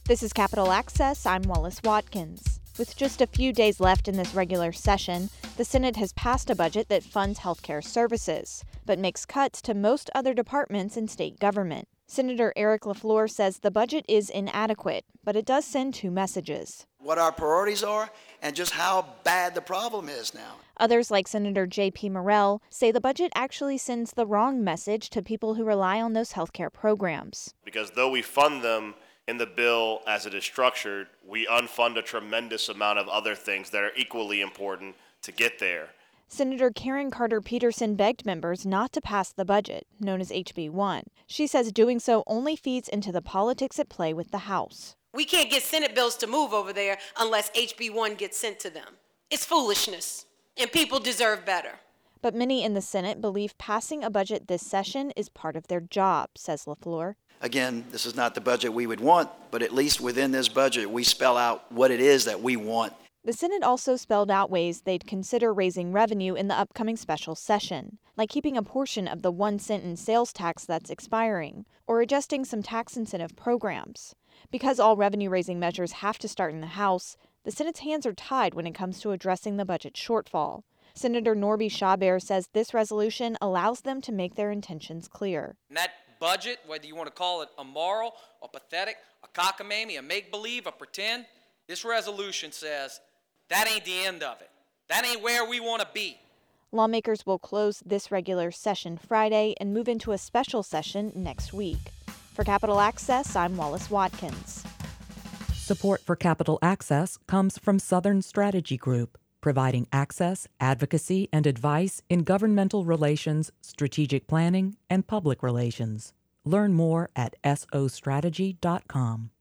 This is Capitol Access. I'm Wallace Watkins. With just a few days left in this regular session, the Senate has passed a budget that funds healthcare services, but makes cuts to most other departments in state government. Senator Eric LaFleur says the budget is inadequate, but it does send two messages. What our priorities are and just how bad the problem is now. Others, like Senator J.P. Morrell, say the budget actually sends the wrong message to people who rely on those healthcare programs. Because though we fund them in the bill as it is structured, we unfund a tremendous amount of other things that are equally important to get there. Senator Karen Carter Peterson begged members not to pass the budget, known as HB 1. She says doing so only feeds into the politics at play with the House. We can't get Senate bills to move over there unless HB 1 gets sent to them. It's foolishness, and people deserve better. But many in the Senate believe passing a budget this session is part of their job, says LaFleur. Again, this is not the budget we would want, but at least within this budget, we spell out what it is that we want. The Senate also spelled out ways they'd consider raising revenue in the upcoming special session, like keeping a portion of the 1 cent in sales tax that's expiring, or adjusting some tax incentive programs. Because all revenue-raising measures have to start in the House, the Senate's hands are tied when it comes to addressing the budget shortfall. Senator Norby Schaber says this resolution allows them to make their intentions clear. And that budget, whether you want to call it immoral or pathetic, a cockamamie, a make-believe, a pretend, this resolution says that ain't the end of it. That ain't where we want to be. Lawmakers will close this regular session Friday and move into a special session next week. For Capitol Access, I'm Wallace Watkins. Support for Capitol Access comes from Southern Strategy Group, providing access, advocacy, and advice in governmental relations, strategic planning, and public relations. Learn more at sostrategy.com.